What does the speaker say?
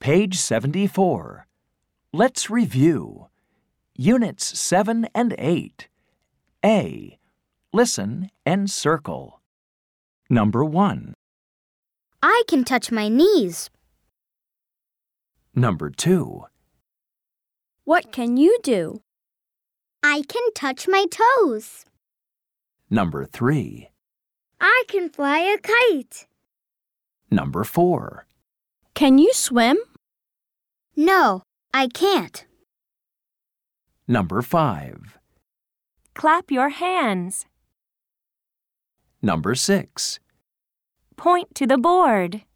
Page 74. Let's review. Units 7 and 8. A. Listen and circle. Number 1. I can touch my knees. Number 2. What can you do? I can touch my toes. Number 3. I can fly a kite. Number 4. Can you swim? No, I can't. Number 5. Clap your hands. Number 6. Point to the board.